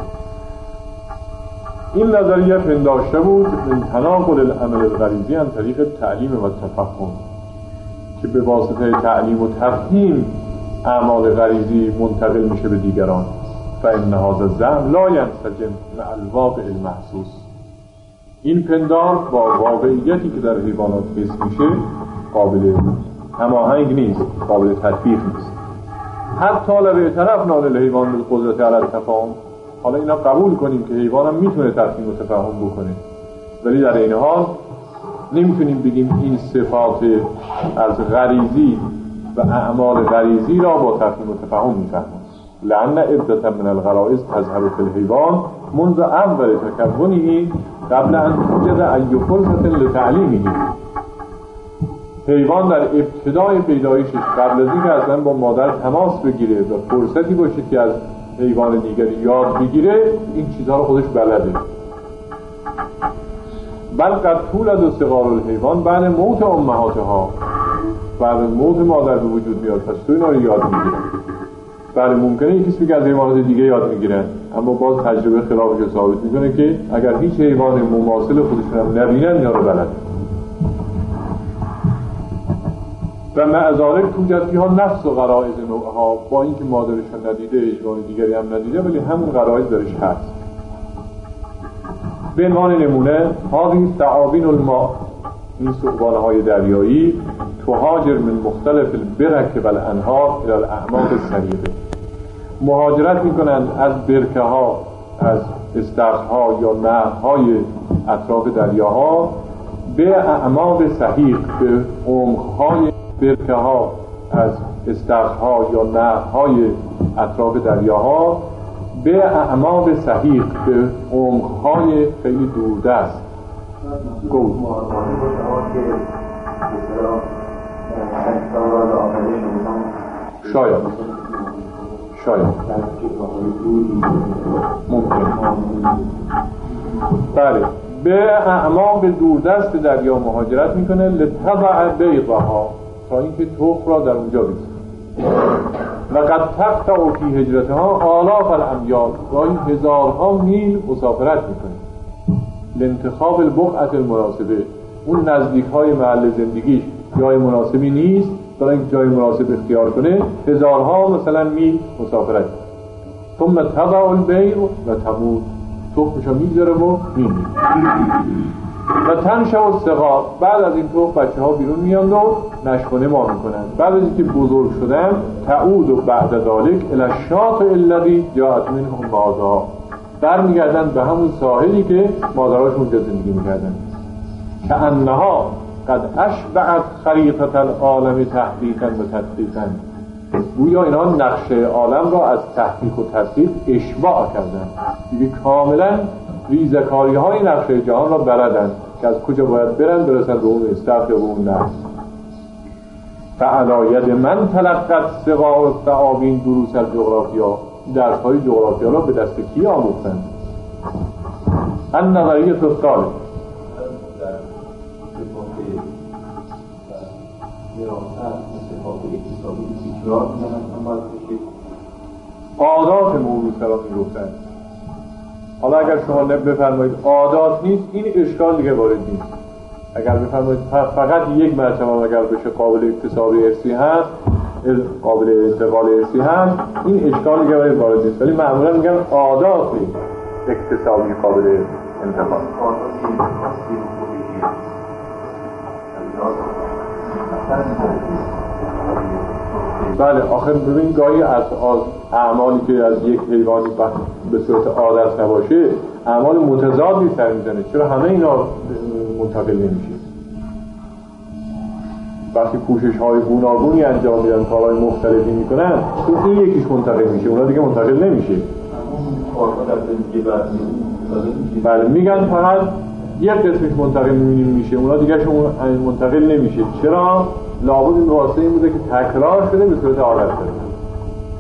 این نظریه پنداشته بود من تناقل العمل الغریزی عن طریق تعلیم و تفهم، که به واسطه تعلیم و تفهیم اعمال غریزی منتقل میشه به دیگران. فإن هذا الزعم لا ينسجم مع الواقع المحسوس. این پندار با واقعیتی که در حیوانات حس میشه قابل هماهنگ نیست، قابل تطبیق نیست. حتی لو اعترفنا للحیوان بالقدرت علی التفاهم، حالا اینا قبول کنیم که حیوان هم میتونه تفهیم و تفاهم بکنه، ولی در این حال نمیتونیم بگیم این صفات از غریزی و اعمال غریزی را با تفهیم و تفاهم میفهمند. لأن عدة من الغرائز تظهر في الحيوان منذ اول تكونه قبل ان توجد ای فرصة لتعلیمه. حیوان در ابتدای پیدایشش قبل از اینکه اصلا با مادر تماس بگیره و فرصتی باشه که از حیوان دیگری یاد بگیره، این چیزها رو خودش بلده. بل قد تولد و صغار الحیوان بعد موت امهاتها، بعد موت مادر به وجود میاد، پس تو اینا رو یاد میگیره. بله ممکنه یک کسی که از حیوانات دیگه یاد میگیرن، اما باز تجربه خلافش ثابت میکنه که اگر هیچ حیوان مماثل خودشون هم نبینن اینا رو بلد. و مع ذالک توجد فیها نفس و غرائز نوعها، با اینکه مادرشون ندیده حیوان دیگری هم ندیده ولی همون غرائز درش هست. به عنوان نمونه هذه ثعابین الماء، این ثعبان‌های دریایی تهاجر من مختلف البرک و الانهار الى الاعماق السریعه، مهاجرت میکنند از برکه ها، از استخرها یا نهرهای اطراف دریاها به اعماق سحیق، به عمقهای برکه ها، از استخرها یا نهرهای اطراف دریاها به اعماق سحیق، به عمقهای خیلی دوردست. گفت شاید شاید ممکن. بله، به اعماق دوردست دریا مهاجرت میکنه لتضع بیضها، تا اینکه تخم را در اونجا بگذاره. و قد تقطع فی هجرتها آلاف الامیال، گاهی هزارها میل مسافرت میکنه. لانتخاب البقعة المناسبه، اون نزدیک های محل زندگیش جای مناسبی نیست، برای اینکه جای مناسب اختیار کنه هزارها مثلا میل مسافرت. ثم تضع البیض و تموت، تخمشو میذاره و میمیره. و تنشأ الصغار، بعد از این تخم بچه ها بیرون میاند و نشو و نما میکنن. بعد از اینکه بزرگ شدن تعود و بعد ذلک الی الشاطئ الذی جاءت منه امهاتها، برمیگردن به همون ساحلی که مادرهاش اونجا زندگی میکردن. که انها قد اشبعت خریطة العالم تحقیقا و تدقیقا، گویا اینا نقشه عالم را از تحقیق و تدقیق اشباع کردن، دیگه کاملا ریزکاری های نقشه جهان را بلدن که از کجا باید برن برسن به اون استخر و اون نقش. فعلی ید من تلقت صغار الثعابین دروس الجغرافیا، درس های جغرافیا را به دست کی آموختن؟ النظریه الثالث، عادات موروثه را میگفتن. حالا اگر شما بفرمایید عادات نیست، این اشکال دیگه وارد نیست. اگر بفرمایید فقط یک مرتبه اگر بشه قابل اکتساب ارثی هست، قابل انتقال ارثی هست، این اشکال دیگه وارد نیست. ولی معمولا میگن عادات اکتسابی قابل انتقال. بله، آخر ببین گاهی از اعمالی که از یک حیوانی به صورت عادت نباشه اعمال متضادی سر میزنه. چرا همه اینا منتقل نمیشه؟ وقتی کوشش های گوناگونی انجام میدن، کارهای مختلفی میکنن، تو این یکیش منتقل میشه، اونا دیگه منتقل نمیشه. بله، میگن فقط یک قسمش منتقل میشه، اونا دیگه شما منتقل نمیشه. چرا؟ لابد این واسطه این بوده که تکرار شده به صورت عادت شده.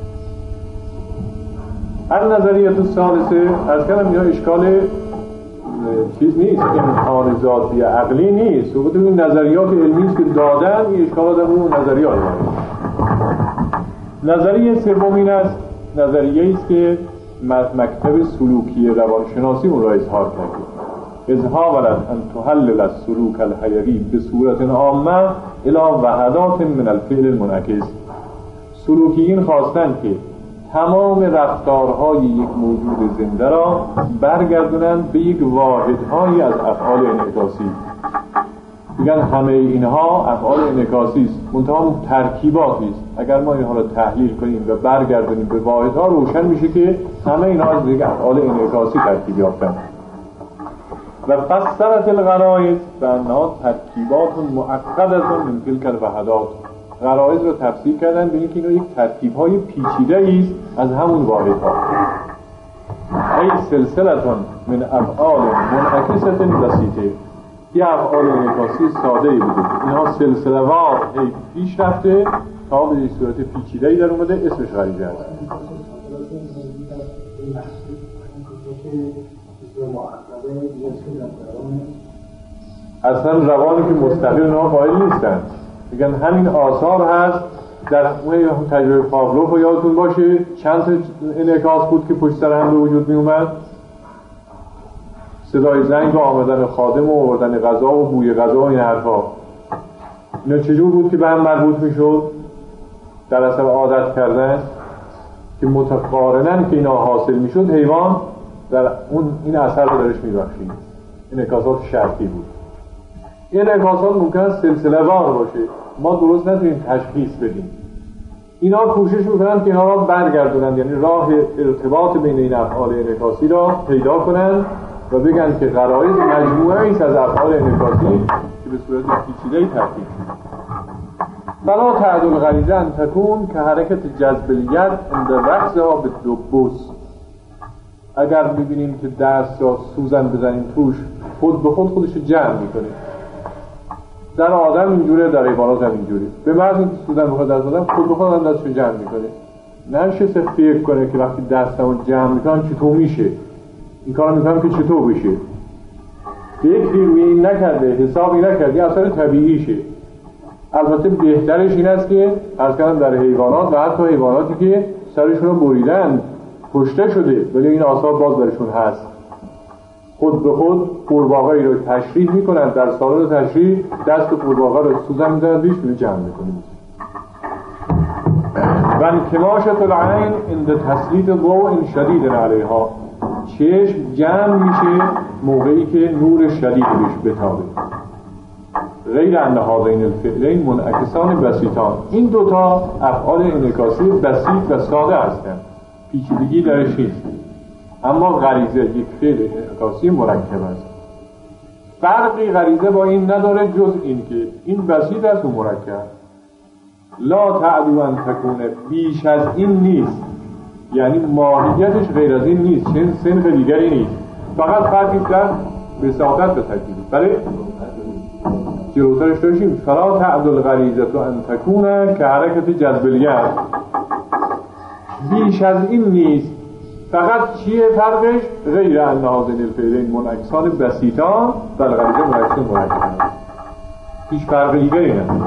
هر نظریه تو ثالثه از کلم یا اشکال چیز نیست، امکان ذاتی عقلی نیست. و این نظریات علمی است که دادن این اشکالات اون نظریات داره. نظریه سوم این است، نظریه است که مکتب سلوکی روانشناسی اون را اظهار کرده. اظهار ولد ان تحلل السلوک الحیوی به صورت عامه الی وحدات من الفعل المنعکس. سلوکیین خواستند که تمام رفتارهای یک موجود زنده را برگردونند به یک واحدهایی از افعال انعکاسی. میگن همه اینها افعال انعکاسی است، منتها ترکیباتی است. اگر ما اینها را تحلیل کنیم و برگردونیم به واحدها، روشن میشه که همه اینها از یک افعال انعکاسی ترکیب یافتند. و فسرت الغرائز بانها ترکیبات معقده من تلک الوحدات. غرائز رو تفسیر کردن به اینکه اینا یک ترکیب‌های پیچیده است از همون واحدها. ای سلسلتون من افعال منعکسه بسیطه. یه افعال انعکاسی ساده‌ای بوده، اینها سلسله وار پیش رفته تا به صورت پیچیده‌ای در اومده، اسمش غریزه است. اصلا روانی که مستقل اونها قائل نیستن. میگن همین آثار هست. در اون تجربه پاولوف رو یادتون باشه چند تا انعکاس بود که پشت سر هم به وجود می اومد. صدای زنگ و آمدن خادم و آوردن غذا و بوی غذا و این حرفا، اینا چجور بود که به هم مربوط می شد؟ در اثر عادت کردن که متقارنن که اینا حاصل می شد، حیوان در اون این اثر رو درش می بخشید. انعکاسات شرطی بود. این انعکاسات ممکن است سلسله وار باشه، ما درست نتونیم تشخیص بدیم. اینا کوشش میکنن که اینا را برگردونن، یعنی راه ارتباط بین این افعال انعکاسی را پیدا کنن و بگن که غرایز مجموعه ایست از افعال انعکاسی که به صورت پیچیده‌ای ترکیب شده. فلا تعدل غریزه ان تکون که حرکت جذب الید عند رقصها به دبوس. اگر ببینیم که دست یا سوزن بزنیم توش، خود به خود خودش جمع میکنه. در آدم اینجوره، در حیوانات هم اینجوره. به مرد که سوزن بخواد دست آدم، خود به خود هم دستشو جمع میکنه. نشه فکر کنه که وقتی دستمو جمع میکنم چطور میشه، این کار میکنم که چطور بشه. فکری روی این نکرده، حسابی نکرده، اثر طبیعیشه. البته بهترش این است که از کردم در حیوانات و حتی حیواناتی که سرشون رو بریدن کشته شده ولی این آثار باز برشون هست، خود به خود قورباغه‌ای رو تشریح میکنن، در سالن تشریح دست قورباغه رو سوزن میزنن بیش میره جمع میکنیم. و انکماشت العین عند تسلیط ضوء شدید علیها. چشم جمع میشه موقعی که نور شدید بهش بتابه. غیر ان هذین الفعلین منعکسان بسیطان. این دوتا افعال انعکاسی بسیط و ساده هستند، پیچیدگی درش نیست. اما غریزه یک فعل انعکاسی مرکب است. فرقی غریزه با این نداره جز این که این بسیط است و مرکب. لا تعدو ان تکونه، بیش از این نیست، یعنی ماهیتش غیر از این نیست، چون صنف دیگری نیست، فقط فرقی در بساطت به ترکیب. بله جلوترش داشتیم فلا تعدل غریزه تو ان تکونه که حرکت جذب الید، بیش از این نیست. فقط چیه فرقش؟ غیر ان هذین الفعلین منعکسان بسیطان و الغریزه منعکسان مرکبان. هیچ فرق دیگری نداره.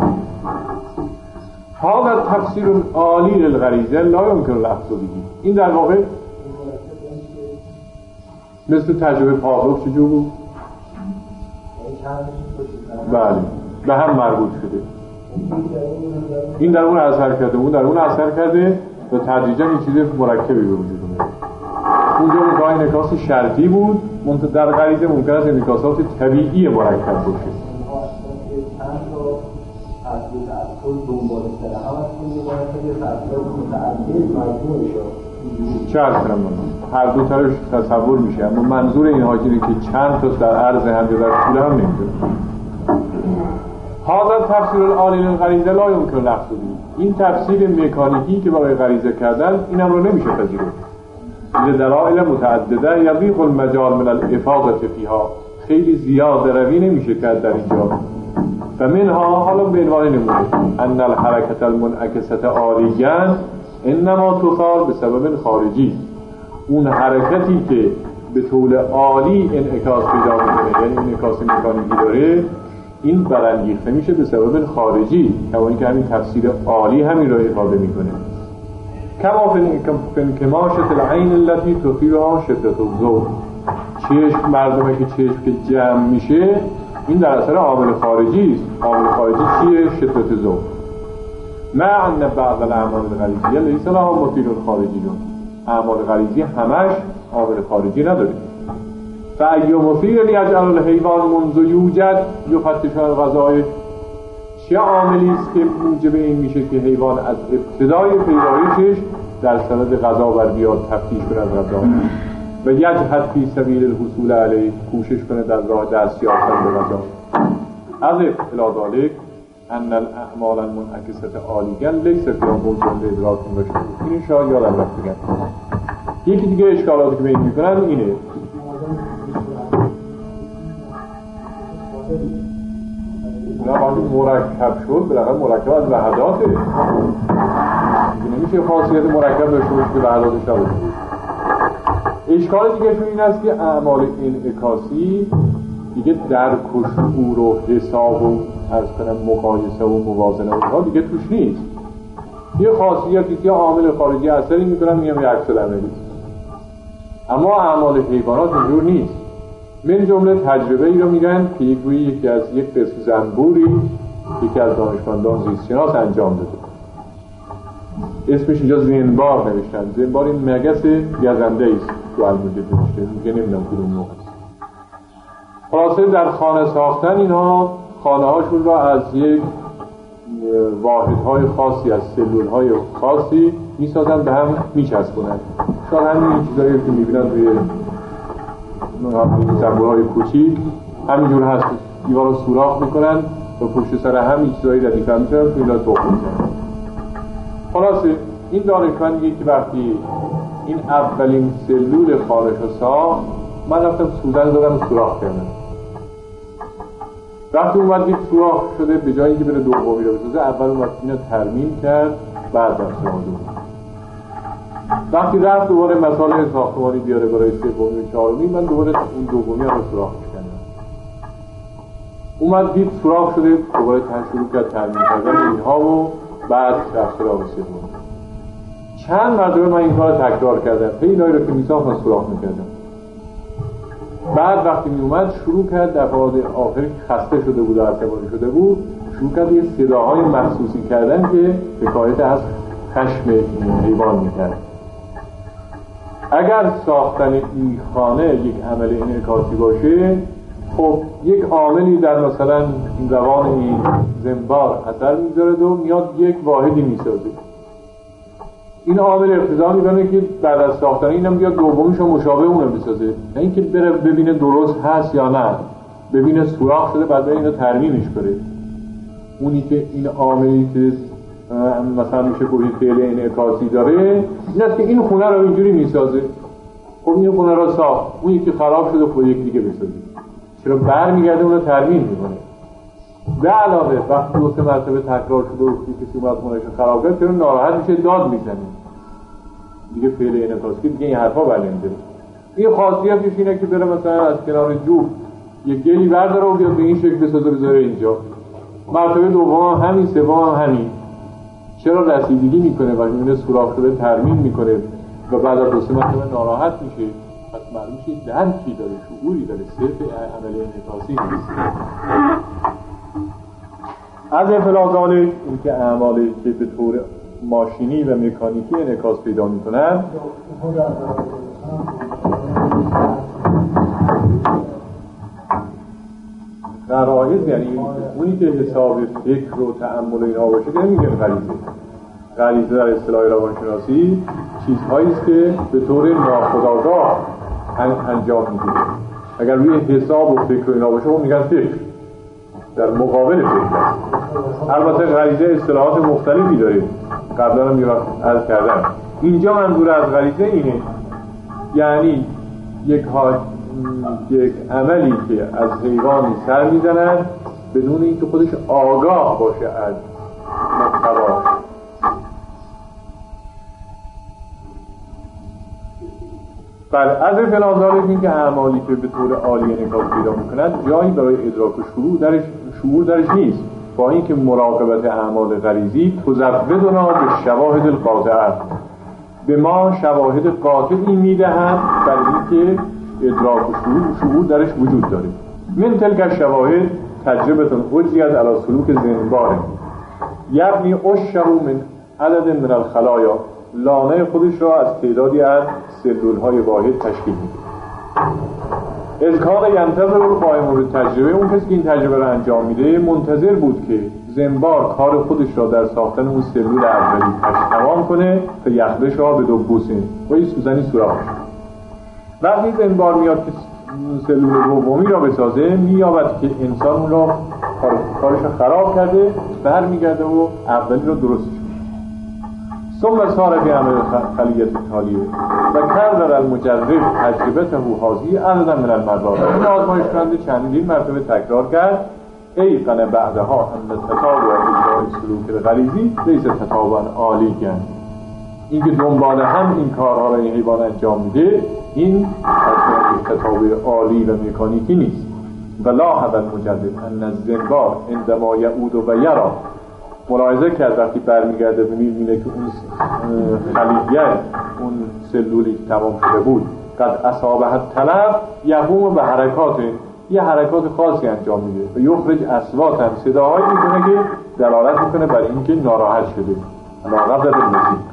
هذا تفسیر عالی للغریزه لا یمکن الاخذ به. این در واقع مثل تجربه پاولوف چجور بود؟ بله به هم مربوط شده. این در اون اثر کرده، اون در اون اثر کرده و تدریجا این چیز مرکبی به وجود اومد. اونجا اون انعکاس شرطی بود، در غریزه ممکن است انعکاسات طبیعی مرکب باشه. چه عرض کنم من هر دو طرف تصور میشه، اما منظور این حاجینه که چند تا در عرض هم یا در طول هم نمیدونه. هذا تفسیر العالی للغریزه لا یمکن الاخذ به. این تفسیر مکانیکی که برای غریزه کردن اینم رو نمیشه پذیرفت. لدلائل متعدده یضیق المجال من الافاضه فیها، خیلی زیاد روی نمیشه کرد در اینجا. و منها حالا به عنوان نمونه ان الحرکت المنعکسه عالیاً انما تثار به سبب خارجی. اون حرکتی که به طول عالی انعکاس پیدا میکنه، یعنی انعکاس مکانیکی داره، این برانگیخته میشه به سبب خارجی، کما اینکه همین تفسیر عالی همین رو افاده میکنه. کما فنکماشت العین التي تثیرها شدت الذوق، چشم مردمه که چشم که جمع میشه این در اثر عامل خارجی است. عامل خارجی چیه؟ شدت ذوق. مع ان بعض الاعمال الغریزیه لیس لها مثیل خارجی، اعمال غریزی همش عامل خارجی نداره. فأی مثیل یجعل الحیوان منذ یوجد یفتش الغذای، چه عاملی است که موجب این میشه که حیوان از ابتدای پیدایشش در صدد غذا بر بیاد تفتیش کنه از غذا و یجهد فی سبیل الحصول علیه، کوشش کنه در راه دست یافتن به غذا. از الی ذلک ان الاعمال المنعکسه عالیه لیس فیها موجب ادراک رشد. این شاید یادم رفت بگم. یکی دیگه اشکالاتی که به این میکنن اینه، اونا وقتی مرکب شد بالاخره مرکب از وحداته، نمیشه خاصیت مرکب داشته باشه که وحداتش نباشه. اشکال دیگه شون این است که اعمال انعکاسی دیگه درک و شعور و حساب و از کنم مقایسه و موازنه و اینها دیگه توش نیست. یه خاصیتی که عامل خارجی اثری میکنن میگم یه عکس العملی، اما اعمال حیوانات اینجور نیست. من جمله تجربه ای رو میگن که یک گویی یکی از یک قسم زنبوری یکی از دانشمندان زیستشناس انجام داده، اسمش اینجا زنبار نوشتن. زنبار این مگس گزنده است تو علموجه نوشته، میگه نمیدونم کدوم نوع است. خلاصه در خانه ساختن اینها خانه هاشون را از یک واحدهای خاصی از سلولهای خاصی میسازن، به هم میچسبونن. شاید همین چیزایی که میبینن توی زنبورهای کوچیک همینجور هست، دیوار رو سوراخ میکنن و پشت سر هم این چیزایی ردیفه میکنن تو اینا تخم میزنن. خلاصه این دانشمند میگه که وقتی این اولین سلول خارش رو ساخت، من رفتم سوزن زدم و سوراخ کردم. وقتی اومد دید سوراخ شده، به جایی که بره دومی رو بسازه اول اومد اینو ترمیم کرد، بعد رفت سراغ دوم. وقتی رفت دوباره مسائل ساختمانی بیاره برای سومی و چهارمی، من دوباره اون دومی رو سوراخ کردم. اومد دید سوراخ شده، دوباره شروع کرد ترمیم کردن اینها و بعد رفت سراغ سوم. چند مرتبه من این کار تکرار کردم، اینایی رو که میساخت من سوراخ میکردم. بعد وقتی می اومد شروع کرد دفعات آخر که خسته شده بود و عصبانی شده بود، شروع کرد یه صداهای مخصوصی کردن که حکایت از خشم حیوان میکرد. اگر ساختن این خانه یک عمل انعکاسی باشه، خب یک عاملی در مثلا این روان این زنبار اثر میذاره و میاد یک واحدی میسازه. این عامل اقتضا میکنه که بعد از ساختن اینم بیاد دومیش رو مشابه اونم بسازه، نه اینکه بره ببینه درست هست یا نه، ببینه سوراخ شده بعد اینو ترمیمش کنه. اونی که این عاملی که مثلا میشه گویی فعل انعکاسی داره این است که این خونه رو اینجوری میسازه. خب این خونه رو ساخت، اون یکی خراب شده خود یک دیگه بسازه، چرا برمیگرده اون رو ترمیم میکنه. به علاوه وقتی دو سه مرتبه تکرار شده و کسی اومد خونه‌اش خراب کرد، چرا ناراحت میشه داد میزنه دیگه، فعل انعکاسی دیگه این حرفا بر نمی‌داره. این خاصیتش اینه که بره مثلا از کنار جوب یک گلی برداره و بیاد به این شکل بسازه بذاره اینجا، مرتبه دوم همین، سوم همین. چرا رسیدگی میکنه و میبینه سوراخ شده ترمیم میکنه و بعد از دو سه مرتبه ناراحت میشه؟ پس معلوم میشه درکی داره، شعوری داره، صرف عمل انعکاسی نیست. از انفلازانه این که اعمالی که به طور ماشینی و مکانیکی انعکاس پیدا میکنن، غرایز یعنی اونی که حساب فکر و تأمل اینها باشه که نمیگن غریزه. غریزه در اصطلاح روانشناسی چیزهایی است که به طور ناخودآگاه انجام میگیره. اگر روی حساب و فکر و اینها باشه اون میگن فکر، در مقابل فکر است. البته غریزه اصطلاحات مختلفی داره، قبلا هم عرض کردم. اینجا منظور از غریزه اینه، یعنی یک ها یک عملی که از حیوانی سر میزنن بدون اینکه خودش آگاه باشه از محتواش. بله، از فلازالک این که اعمالی که به طور عالی انعکاس پیدا میکنند جایی برای ادراک و شعور درش شعور درش نیست، با اینکه مراقبت اعمال غریزی تزودنا به شواهد القاطعه، به ما شواهد قاطعی میدهند برای اینکه ادراک و شعور, شعور درش وجود داره. من تلک شواهد تجربتون اجریت علی سلوک زنباره، یعنی اشهو من عدد من الخلایا، لانه خودش را از تعدادی از سلول های واحد تشکیل میده. اذکار ینتظر قائم به تجربه، اون کسی که این تجربه را انجام میده منتظر بود که زنبار کار خودش را در ساختن اون سلول اولی تمام کنه تا یخدش را به دو بوسه و این سوزنی سوراخ شد. وقتی زنبار میاد که سلول دومی را بسازه، مییابد که انسان اون را کارش را خراب کرده، برمیگرده و اولی را درست شد. ثم سار به عمل خلیت تالیه و کرر المجرب تجربته حاضی عددا من المرات، این آزمایش کننده چندین مرتبه تکرار کرد ای قن بعدها ان تتابع اجرای سلوک غریزی لیس تتابعا عالیگا، این که دنبال هم این کارها را این حیوان انجام میده این تتابع عالی و مکانیکی نیست. و لاحظ المجرب ان الزنبار عندما یعود و یرا، ملاحظه کرد وقتی برمیگرده و میبینه که اون خلیه اون سلولی که تمام شده بود قد اصابه طلب یقوم به حرکات، یه حرکات خاصی انجام میده و یخرج اصوات هم صداهایی میکنه که دلالت میکنه برای اینکه ناراحت شده، علاقه در موزیک.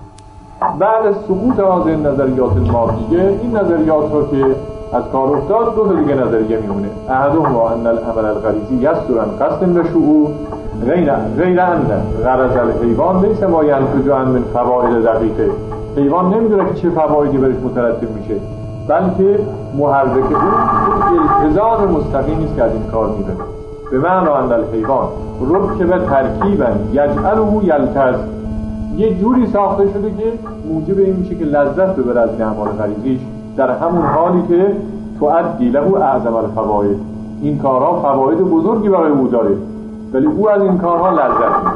بعد از سقوط از این نظریات مادیه، این نظریات رو که از کار افتاد دو تا دیگه نظریه میمونه. احدهما ان العمل الغریزی یصدر عن قصد و شعور غیر غیر ان غرض الحیوان لیس ما ینتج عن من فواید دقیقه، حیوان نمیدونه که چه فوایدی برش مترتب میشه، بلکه محرک اون التزام مستقیمی است که از این کار میبره. به معنی ان الحیوان رکب ترکیبا یجعله یلتز، یه جوری ساخته شده که موجب این میشه که لذت ببره از این اعمال غریزیش، در همون حالی که تؤدی له اعظم الفواید، این کارها فواید بزرگی برای او داره ولی او از این کارها لذت میبره.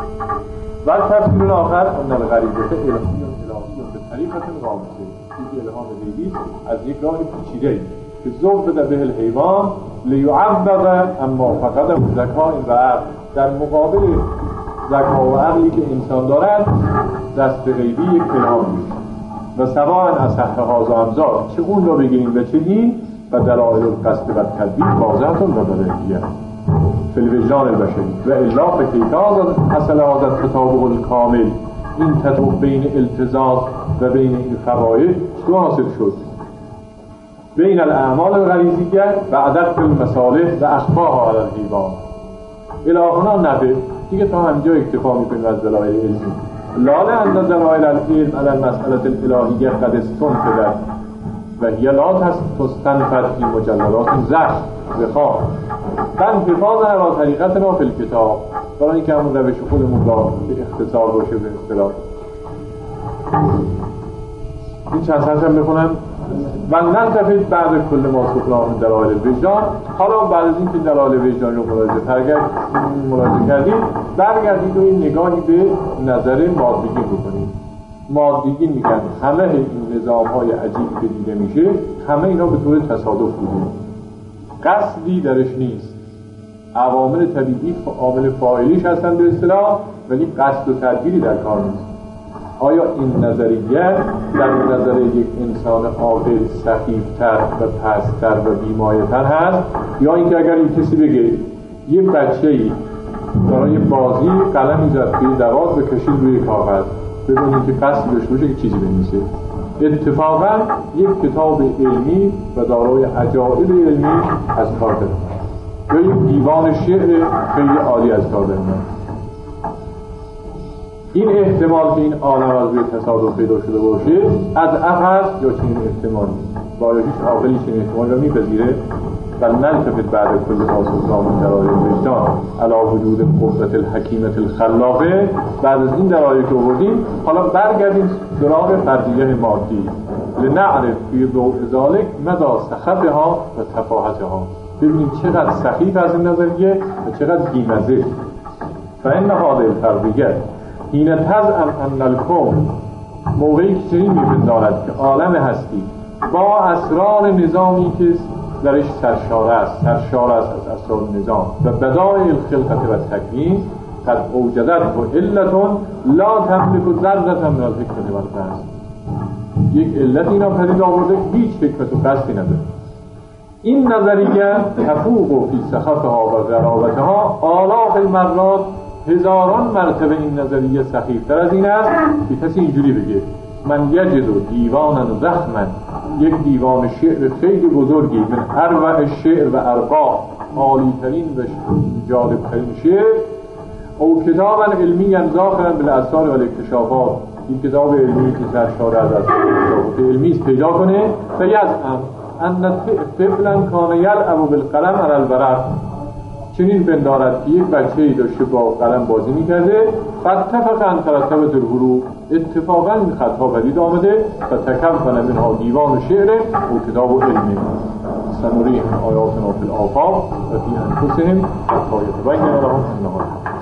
و تفسیر آخر ان الغریزه الهی الهی به طریقت غامضه، این الهام غیبی از یک راه پیچیده که ذوق بده به الحیوان لیعوض اما فقط ذکا و عقل، در مقابل ذکا و عقلی که انسان دارد دست غیبی یک الهام میشه. و سواء از حق هازا امزار، چه اون رو بگیریم و چه این، و دلائل القصد و تدبیر واضحتون و دلائلیه فی الوجدان البشری و الا فکیتاز اصل هذا تطابق الکامل، این تطابق بین التزاز و بین این فواید چطور حاصل شد؟ بین الاعمال الغریزیه و عدد المصالح و اخفاها علی الحیوان الهانا نبه دیگه تا همینجا اکتفا میکنیم از دلائل علمی. لاله اند دلائل العلم علی المسئله الالهیه قد استنفذت و هی لا تستنفذ فی مجلدات زخم بخواه فانفاذ علی طریقتنا فی الکتاب، برای اینکه همون روش خودمون را به اختصار باشه به اصطلاح. این چند سطر بخونم. و ننتفید بعد کل ما سخنان دلائل وجدان، حالا بعد از این که دلائل وجدان رو ملاحظه کردید برگردید و این نگاهی به نظر مادیگین بکنید. مادیگین میگن همه این نظام های عجیبی که دیده میشه همه اینا به طور تصادف بوده، قصدی درش نیست، عوامل طبیعی عامل فاعلیش هستن به اصطلاح ولی قصد و تدبیری در کار نیست. آیا این نظریه در نظر یک انسان عاقل سخیفتر و پستر و بیمایه‌تر هست، یا اینکه اگر این کسی بگه یه بچه‌ای برای بازی قلمی زد توی دواز و کشید روی کاغذ ببینید که قصد داشته باشه که چیزی بنویسه، اتفاقا یک کتاب علمی و دارای عجایب علمی از کار داره، یا یک دیوان شعر خیلی عالی از کار داره. این احتمال که این عالم از روی تصادف پیدا شده باشه از احد یا چنین احتمالی با هیچ عاقلی چنین احتمال را میپذیره. و نلتفت بعد کل ما سلطان دلائل وجدان علی وجود قدرت الحکیمت الخلاقه. بعد از این دلایلی که آوردیم حالا برگردیم سراغ فرضیه مادی لنعرف فی ضوء ذلک مدى سخطها و تفاهتها، ببینیم چقدر سخیف از این نظریه و چقدر بی‌مزه. فإن هذه الفرضیه حین تزعم ان الکون، موقعی که چنین میپندارد که عالم هستی با اسرار نظامی که درش سرشار است سرشار است از اسرار نظام و بدایع الخلقت و تکوین قد اوجدت و علتون لا تملک ذرة من الحکمت و القصد. یک علت اینا پدید آورده هیچ حکمت و قصدی نداره. این نظریه تفوق فی سخفها و غرابتها آلاف المرات، هزاران مرتبه این نظریه سخیفتر از این است که کسی اینجوری بگه من یجد و دیوانن زخمن، یک دیوان شعر خیلی بزرگی من اروع شعر و ارقا، عالی ترین و جالب ترین شعر، او کتابا علمی ذاخرا بالاسرار و الاکتشافات، این کتاب علمی که سرشار از اکتشافات علمی پیدا کنه و یزعم ان طفلا کان یلعب بالقلم علی الورق، چنین بندارد که یک بچه‌ای داشته با قلم بازی می‌کرده، فاتفق ان ترتبت الحروف، اتفاقا این خطها پدید آمده و تکون منها دیوان و شعر و کتاب علمی. سنریهم آیاتنا فی الآفاق و فی انفسهم حتی یتبین لهم انه الحق.